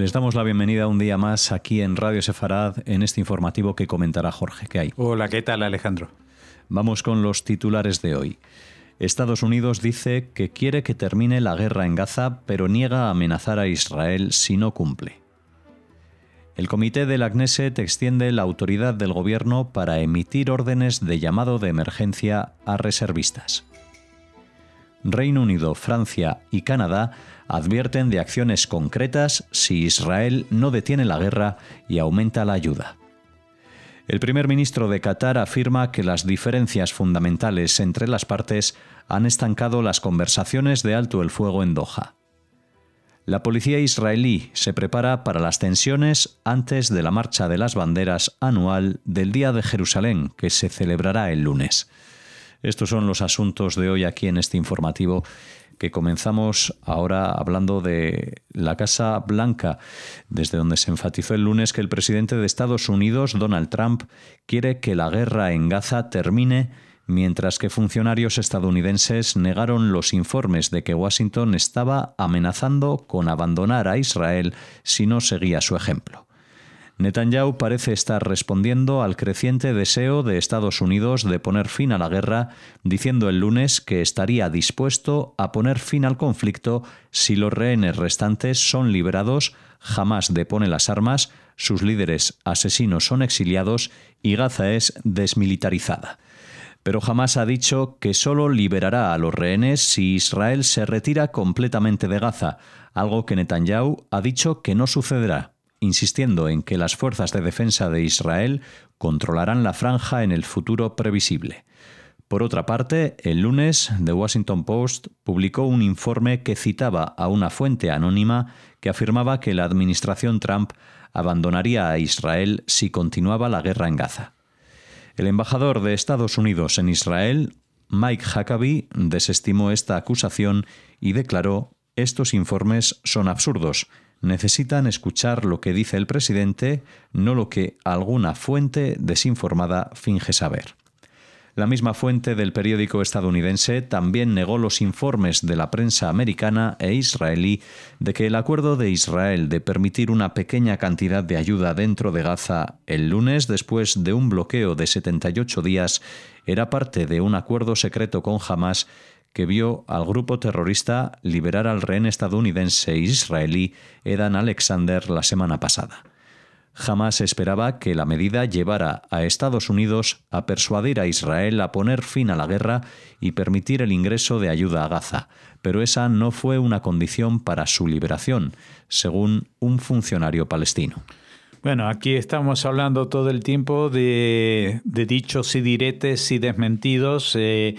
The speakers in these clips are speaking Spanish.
Les damos la bienvenida un día más aquí en Radio Sefarad en este informativo que comentará Jorge. ¿Qué hay? Hola, ¿qué tal, Alejandro? Vamos con los titulares de hoy. Estados Unidos dice que quiere que termine la guerra en Gaza, pero niega amenazar a Israel si no cumple. El comité de la Knesset extiende la autoridad del gobierno para emitir órdenes de llamado de emergencia a reservistas. Reino Unido, Francia y Canadá advierten de acciones concretas si Israel no detiene la guerra y aumenta la ayuda. El primer ministro de Qatar afirma que las diferencias fundamentales entre las partes han estancado las conversaciones de alto el fuego en Doha. La policía israelí se prepara para las tensiones antes de la marcha de las banderas anual del Día de Jerusalén, que se celebrará el lunes. Estos son los asuntos de hoy aquí en este informativo, que comenzamos ahora hablando de la Casa Blanca, desde donde se enfatizó el lunes que el presidente de Estados Unidos, Donald Trump, quiere que la guerra en Gaza termine, mientras que funcionarios estadounidenses negaron los informes de que Washington estaba amenazando con abandonar a Israel si no seguía su ejemplo. Netanyahu parece estar respondiendo al creciente deseo de Estados Unidos de poner fin a la guerra, diciendo el lunes que estaría dispuesto a poner fin al conflicto si los rehenes restantes son liberados, Hamás depone las armas, sus líderes asesinos son exiliados y Gaza es desmilitarizada. Pero Hamás ha dicho que solo liberará a los rehenes si Israel se retira completamente de Gaza, algo que Netanyahu ha dicho que no sucederá, insistiendo en que las fuerzas de defensa de Israel controlarán la franja en el futuro previsible. Por otra parte, el lunes, The Washington Post publicó un informe que citaba a una fuente anónima que afirmaba que la administración Trump abandonaría a Israel si continuaba la guerra en Gaza. El embajador de Estados Unidos en Israel, Mike Huckabee, desestimó esta acusación y declaró: «Estos informes son absurdos. Necesitan escuchar lo que dice el presidente, no lo que alguna fuente desinformada finge saber». La misma fuente del periódico estadounidense también negó los informes de la prensa americana e israelí de que el acuerdo de Israel de permitir una pequeña cantidad de ayuda dentro de Gaza el lunes, después de un bloqueo de 78 días, era parte de un acuerdo secreto con Hamás que vio al grupo terrorista liberar al rehén estadounidense e israelí Edan Alexander la semana pasada. Jamás esperaba que la medida llevara a Estados Unidos a persuadir a Israel a poner fin a la guerra y permitir el ingreso de ayuda a Gaza, pero esa no fue una condición para su liberación, según un funcionario palestino. Bueno, aquí estamos hablando todo el tiempo de dichos y diretes y desmentidos,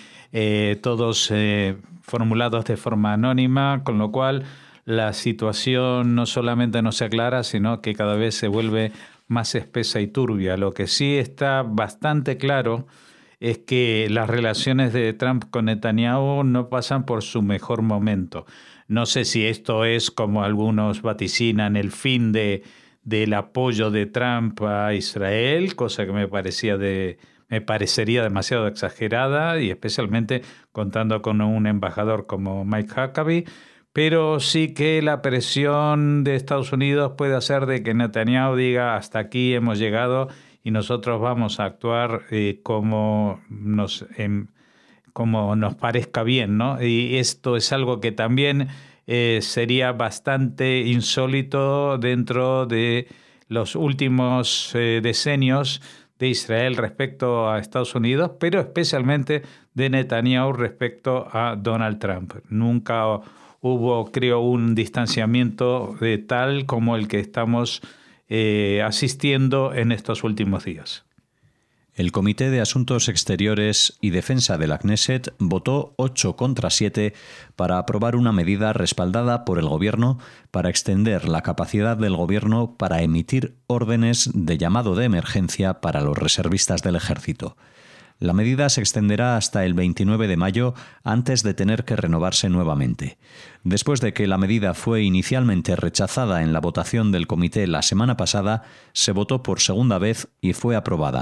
todos formulados de forma anónima, con lo cual la situación no solamente no se aclara, sino que cada vez se vuelve más espesa y turbia. Lo que sí está bastante claro es que las relaciones de Trump con Netanyahu no pasan por su mejor momento. No sé si esto es, como algunos vaticinan, el fin del apoyo de Trump a Israel, cosa que me parecería demasiado exagerada, y especialmente contando con un embajador como Mike Huckabee, pero sí que la presión de Estados Unidos puede hacer de que Netanyahu diga: hasta aquí hemos llegado y nosotros vamos a actuar como nos parezca bien, ¿no? Y esto es algo que también sería bastante insólito dentro de los últimos decenios de Israel respecto a Estados Unidos, pero especialmente de Netanyahu respecto a Donald Trump. Nunca hubo, creo, un distanciamiento tal como el que estamos asistiendo en estos últimos días. El Comité de Asuntos Exteriores y Defensa de la Knesset votó 8 contra 7 para aprobar una medida respaldada por el Gobierno para extender la capacidad del Gobierno para emitir órdenes de llamado de emergencia para los reservistas del Ejército. La medida se extenderá hasta el 29 de mayo antes de tener que renovarse nuevamente. Después de que la medida fue inicialmente rechazada en la votación del comité la semana pasada, se votó por segunda vez y fue aprobada,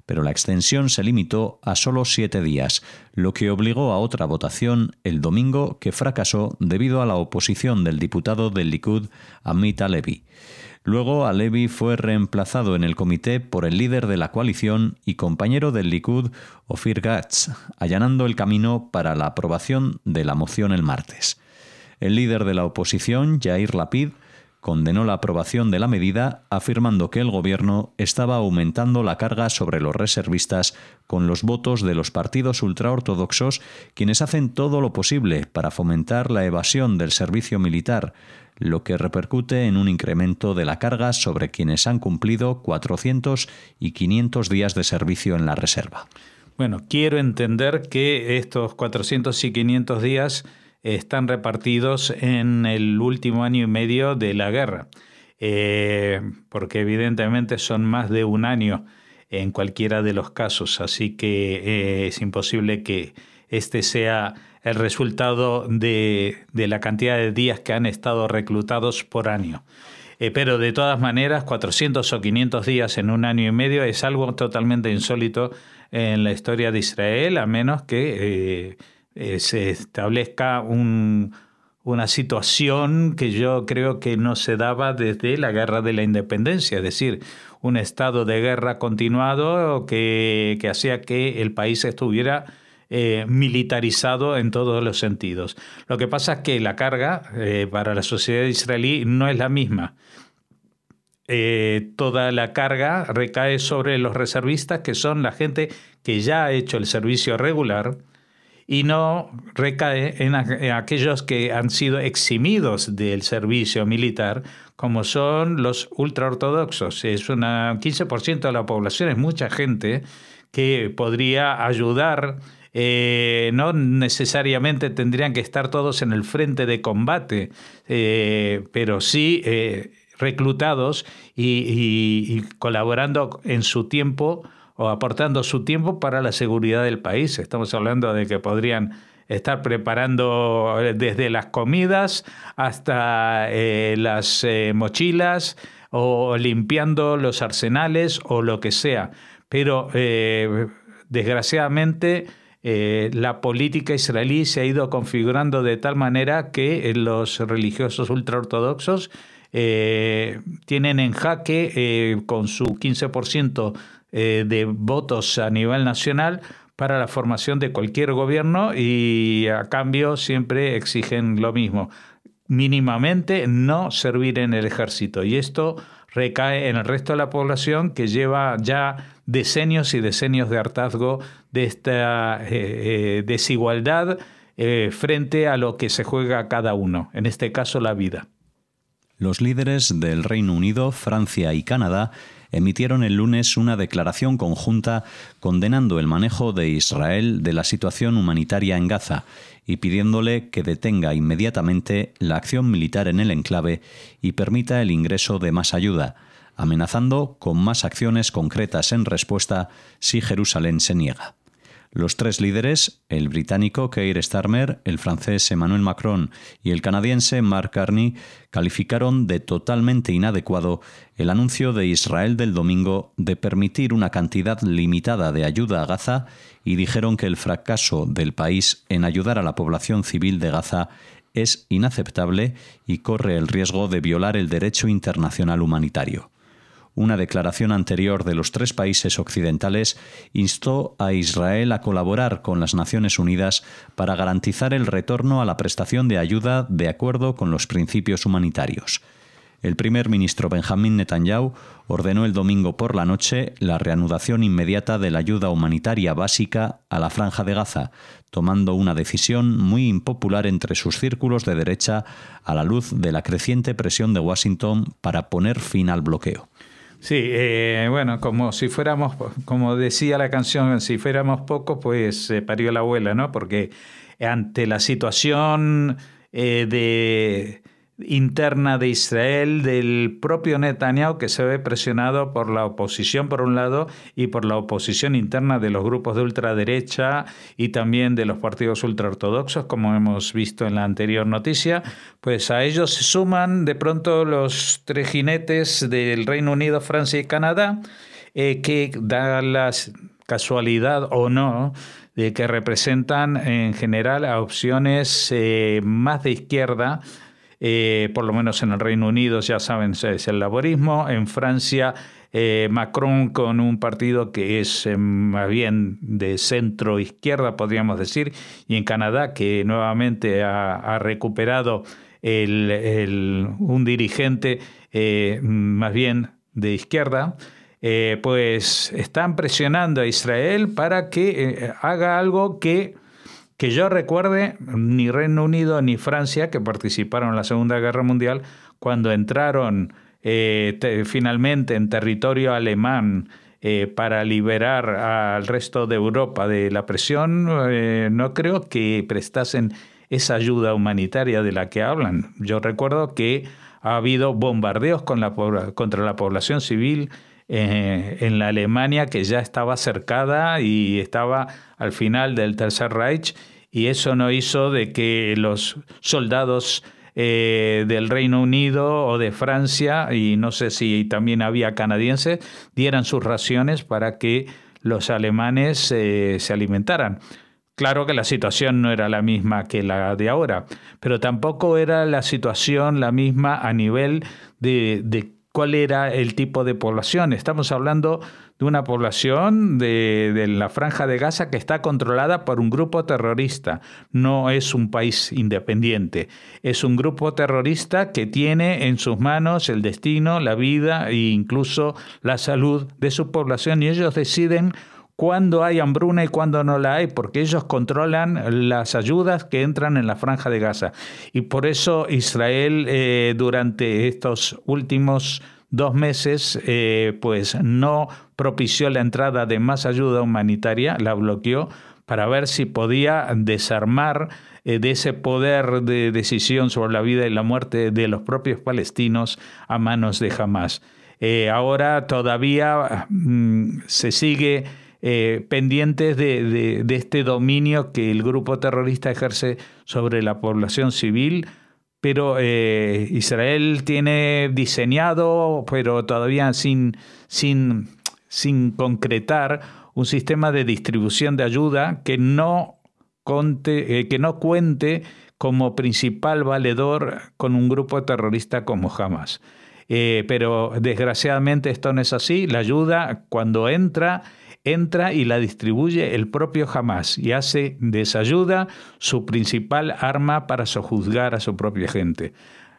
pero la extensión se limitó a solo 7 días, lo que obligó a otra votación el domingo que fracasó debido a la oposición del diputado del Likud, Amit Halevi. Luego, Halevi fue reemplazado en el comité por el líder de la coalición y compañero del Likud, Ofir Katz, allanando el camino para la aprobación de la moción el martes. El líder de la oposición, Yair Lapid, condenó la aprobación de la medida, afirmando que el gobierno estaba aumentando la carga sobre los reservistas con los votos de los partidos ultraortodoxos, quienes hacen todo lo posible para fomentar la evasión del servicio militar, lo que repercute en un incremento de la carga sobre quienes han cumplido 400 y 500 días de servicio en la reserva. Bueno, quiero entender que estos 400 y 500 días están repartidos en el último año y medio de la guerra, porque evidentemente son más de un año en cualquiera de los casos, así que es imposible que este sea el resultado de la cantidad de días que han estado reclutados por año. Pero de todas maneras, 400 o 500 días en un año y medio es algo totalmente insólito en la historia de Israel, a menos que se establezca una situación que yo creo que no se daba desde la Guerra de la Independencia, es decir, un estado de guerra continuado que hacía que el país estuviera militarizado en todos los sentidos. Lo que pasa es que la carga para la sociedad israelí no es la misma. Toda la carga recae sobre los reservistas, que son la gente que ya ha hecho el servicio regular, y no recae en aquellos que han sido eximidos del servicio militar, como son los ultraortodoxos. Es un 15% de la población, es mucha gente que podría ayudar. No necesariamente tendrían que estar todos en el frente de combate, pero sí reclutados y colaborando en su tiempo o aportando su tiempo para la seguridad del país. Estamos hablando de que podrían estar preparando desde las comidas hasta las mochilas o limpiando los arsenales o lo que sea. Pero desgraciadamente la política israelí se ha ido configurando de tal manera que los religiosos ultraortodoxos tienen en jaque con su 15% de votos a nivel nacional para la formación de cualquier gobierno, y a cambio siempre exigen lo mismo: mínimamente no servir en el ejército. Y esto recae en el resto de la población, que lleva ya decenios y decenios de hartazgo de esta desigualdad frente a lo que se juega cada uno, en este caso la vida. Los líderes del Reino Unido, Francia y Canadá emitieron el lunes una declaración conjunta condenando el manejo de Israel de la situación humanitaria en Gaza y pidiéndole que detenga inmediatamente la acción militar en el enclave y permita el ingreso de más ayuda, amenazando con más acciones concretas en respuesta si Jerusalén se niega. Los tres líderes, el británico Keir Starmer, el francés Emmanuel Macron y el canadiense Mark Carney, calificaron de totalmente inadecuado el anuncio de Israel del domingo de permitir una cantidad limitada de ayuda a Gaza y dijeron que el fracaso del país en ayudar a la población civil de Gaza es inaceptable y corre el riesgo de violar el derecho internacional humanitario. Una declaración anterior de los tres países occidentales instó a Israel a colaborar con las Naciones Unidas para garantizar el retorno a la prestación de ayuda de acuerdo con los principios humanitarios. El primer ministro Benjamín Netanyahu ordenó el domingo por la noche la reanudación inmediata de la ayuda humanitaria básica a la Franja de Gaza, tomando una decisión muy impopular entre sus círculos de derecha a la luz de la creciente presión de Washington para poner fin al bloqueo. Sí, bueno, como decía la canción, si fuéramos pocos, pues parió la abuela, ¿no? Porque ante la situación interna de Israel, del propio Netanyahu, que se ve presionado por la oposición por un lado y por la oposición interna de los grupos de ultraderecha y también de los partidos ultraortodoxos, como hemos visto en la anterior noticia, pues a ellos se suman de pronto los tres jinetes del Reino Unido, Francia y Canadá, que da la casualidad o no de que representan en general a opciones más de izquierda. Por lo menos en el Reino Unido, ya saben, es el laborismo. En Francia, Macron con un partido que es más bien de centro izquierda, podríamos decir, y en Canadá, que nuevamente ha recuperado un dirigente más bien de izquierda. Pues están presionando a Israel para que haga algo que yo recuerde, ni Reino Unido ni Francia, que participaron en la Segunda Guerra Mundial, cuando entraron finalmente en territorio alemán para liberar al resto de Europa de la presión, no creo que prestasen esa ayuda humanitaria de la que hablan. Yo recuerdo que ha habido bombardeos contra la población civil en la Alemania que ya estaba cercada y estaba al final del Tercer Reich, y eso no hizo de que los soldados del Reino Unido o de Francia, y no sé si también había canadienses, dieran sus raciones para que los alemanes se alimentaran. Claro que la situación no era la misma que la de ahora, pero tampoco era la situación la misma a nivel de cuál era el tipo de población. Estamos hablando de una población de la Franja de Gaza que está controlada por un grupo terrorista. No es un país independiente. Es un grupo terrorista que tiene en sus manos el destino, la vida e incluso la salud de su población, y ellos deciden cuándo hay hambruna y cuándo no la hay, porque ellos controlan las ayudas que entran en la Franja de Gaza. Y por eso Israel durante estos últimos 2 meses pues no propició la entrada de más ayuda humanitaria, la bloqueó para ver si podía desarmar de ese poder de decisión sobre la vida y la muerte de los propios palestinos a manos de Hamás. Ahora todavía se sigue pendientes de este dominio que el grupo terrorista ejerce sobre la población civil, pero Israel tiene diseñado, pero todavía sin concretar, un sistema de distribución de ayuda que no cuente como principal valedor con un grupo terrorista como Hamás. Pero desgraciadamente esto no es así. La ayuda, cuando entra y la distribuye el propio Hamás y hace de esa ayuda su principal arma para sojuzgar a su propia gente.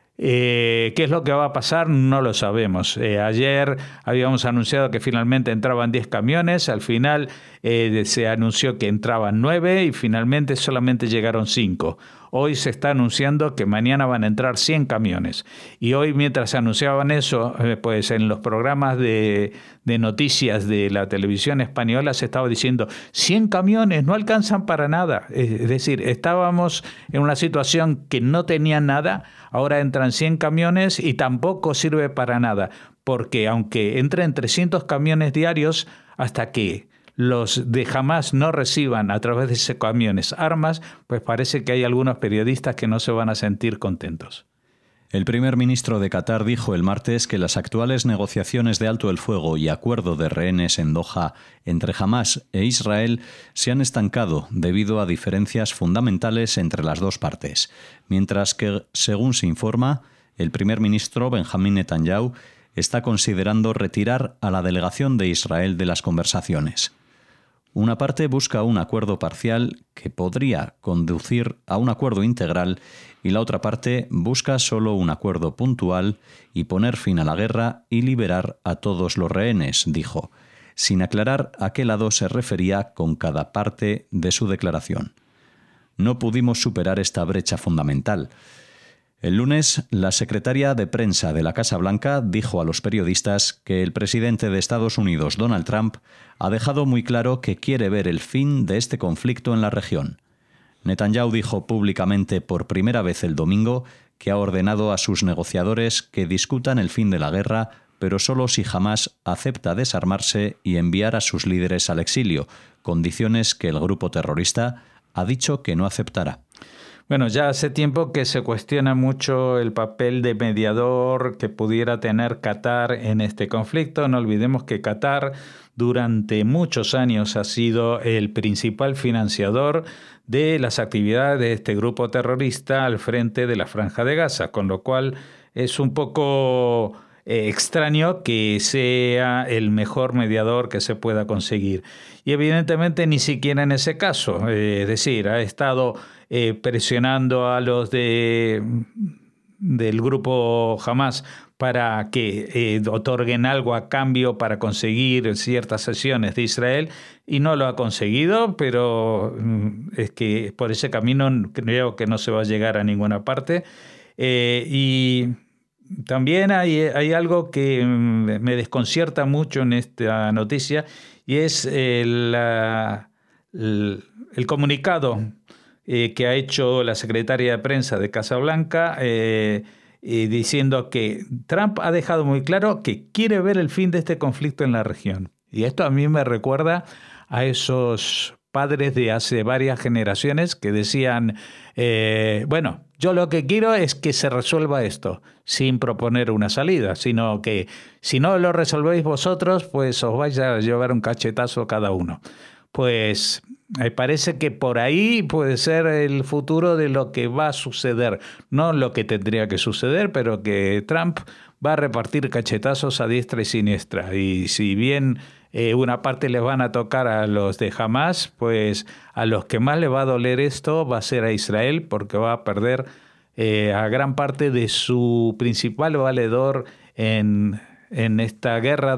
¿Qué es lo que va a pasar? No lo sabemos. Ayer habíamos anunciado que finalmente entraban 10 camiones, al final se anunció que entraban 9 y finalmente solamente llegaron 5. Hoy se está anunciando que mañana van a entrar 100 camiones. Y hoy, mientras se anunciaban eso, pues en los programas de noticias de la televisión española se estaba diciendo 100 camiones, no alcanzan para nada. Es decir, estábamos en una situación que no tenía nada, ahora entran 100 camiones y tampoco sirve para nada, porque aunque entren 300 camiones diarios, hasta que los de Hamás no reciban a través de esos camiones armas, pues parece que hay algunos periodistas que no se van a sentir contentos. El primer ministro de Qatar dijo el martes que las actuales negociaciones de alto el fuego y acuerdo de rehenes en Doha entre Hamás e Israel se han estancado debido a diferencias fundamentales entre las dos partes, mientras que, según se informa, el primer ministro Benjamín Netanyahu está considerando retirar a la delegación de Israel de las conversaciones. Una parte busca un acuerdo parcial que podría conducir a un acuerdo integral y la otra parte busca solo un acuerdo puntual y poner fin a la guerra y liberar a todos los rehenes, dijo, sin aclarar a qué lado se refería con cada parte de su declaración. No pudimos superar esta brecha fundamental. El lunes, la secretaria de prensa de la Casa Blanca dijo a los periodistas que el presidente de Estados Unidos, Donald Trump, ha dejado muy claro que quiere ver el fin de este conflicto en la región. Netanyahu dijo públicamente por primera vez el domingo que ha ordenado a sus negociadores que discutan el fin de la guerra, pero solo si Hamás acepta desarmarse y enviar a sus líderes al exilio, condiciones que el grupo terrorista ha dicho que no aceptará. Bueno, ya hace tiempo que se cuestiona mucho el papel de mediador que pudiera tener Qatar en este conflicto. No olvidemos que Qatar durante muchos años ha sido el principal financiador de las actividades de este grupo terrorista al frente de la Franja de Gaza, con lo cual es un poco extraño que sea el mejor mediador que se pueda conseguir. Y evidentemente ni siquiera en ese caso, es decir, ha estado presionando a los del grupo Hamas para que otorguen algo a cambio para conseguir ciertas sesiones de Israel, y no lo ha conseguido, pero es que por ese camino creo que no se va a llegar a ninguna parte. Y también hay algo que me desconcierta mucho en esta noticia, y es el comunicado que ha hecho la secretaria de prensa de Casa Blanca, diciendo que Trump ha dejado muy claro que quiere ver el fin de este conflicto en la región. Y esto a mí me recuerda a esos padres de hace varias generaciones que decían, bueno, yo lo que quiero es que se resuelva esto, sin proponer una salida, sino que si no lo resolvéis vosotros, pues os vais a llevar un cachetazo cada uno. Pues me parece que por ahí puede ser el futuro de lo que va a suceder. No lo que tendría que suceder, pero que Trump va a repartir cachetazos a diestra y siniestra. Y si bien una parte les van a tocar a los de Hamas, pues a los que más le va a doler esto va a ser a Israel, porque va a perder a gran parte de su principal valedor en esta guerra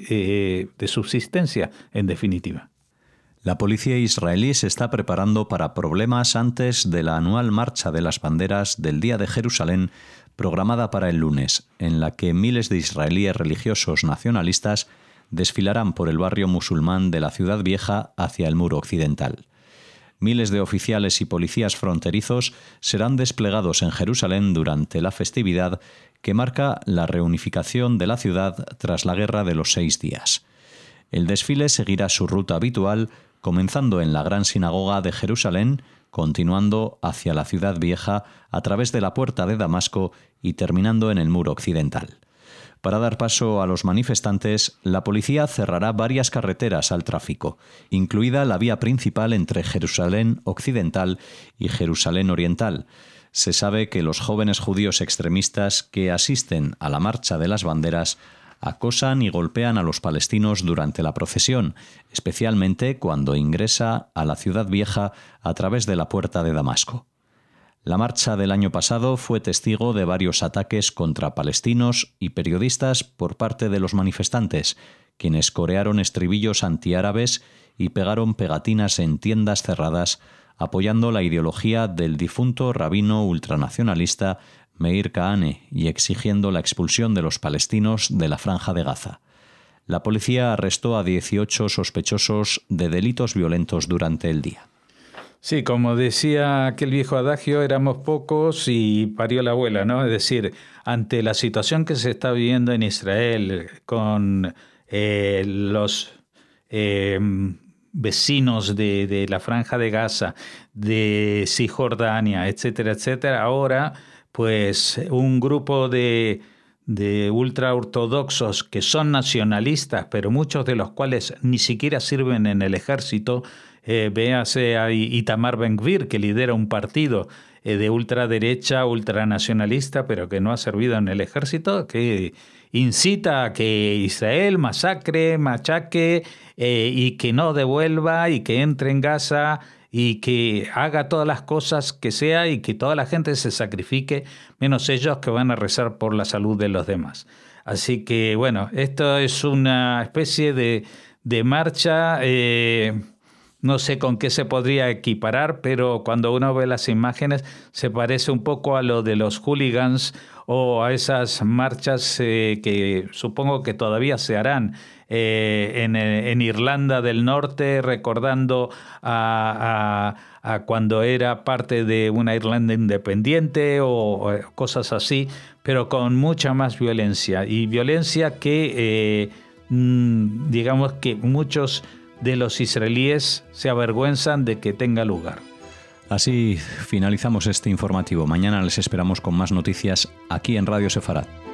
de subsistencia, en definitiva. La policía israelí se está preparando para problemas antes de la anual marcha de las banderas del Día de Jerusalén, programada para el lunes, en la que miles de israelíes religiosos nacionalistas desfilarán por el barrio musulmán de la Ciudad Vieja hacia el Muro Occidental. Miles de oficiales y policías fronterizos serán desplegados en Jerusalén durante la festividad que marca la reunificación de la ciudad tras la Guerra de los 6 días. El desfile seguirá su ruta habitual, comenzando en la Gran Sinagoga de Jerusalén, continuando hacia la Ciudad Vieja a través de la Puerta de Damasco y terminando en el Muro Occidental. Para dar paso a los manifestantes, la policía cerrará varias carreteras al tráfico, incluida la vía principal entre Jerusalén Occidental y Jerusalén Oriental. Se sabe que los jóvenes judíos extremistas que asisten a la Marcha de las Banderas acosan y golpean a los palestinos durante la procesión, especialmente cuando ingresa a la Ciudad Vieja a través de la Puerta de Damasco. La marcha del año pasado fue testigo de varios ataques contra palestinos y periodistas por parte de los manifestantes, quienes corearon estribillos antiárabes y pegaron pegatinas en tiendas cerradas, apoyando la ideología del difunto rabino ultranacionalista Meir Kahane y exigiendo la expulsión de los palestinos de la Franja de Gaza. La policía arrestó a 18 sospechosos de delitos violentos durante el día. Sí, como decía aquel viejo adagio, éramos pocos y parió la abuela, ¿no? Es decir, ante la situación que se está viviendo en Israel con los vecinos de la Franja de Gaza, de Cisjordania, etcétera, etcétera, ahora pues un grupo de ultraortodoxos que son nacionalistas, pero muchos de los cuales ni siquiera sirven en el ejército. Véase a Itamar Ben-Gvir, que lidera un partido de ultraderecha, ultranacionalista, pero que no ha servido en el ejército, que incita a que Israel machaque y que no devuelva y que entre en Gaza y que haga todas las cosas que sea y que toda la gente se sacrifique, menos ellos que van a rezar por la salud de los demás. Así que, bueno, esto es una especie de marcha, no sé con qué se podría equiparar, pero cuando uno ve las imágenes se parece un poco a lo de los hooligans o a esas marchas que supongo que todavía se harán en Irlanda del Norte, recordando a cuando era parte de una Irlanda independiente o cosas así, pero con mucha más violencia. Y violencia que, digamos que muchos de los israelíes se avergüenzan de que tenga lugar. Así finalizamos este informativo. Mañana les esperamos con más noticias aquí en Radio Sefarad.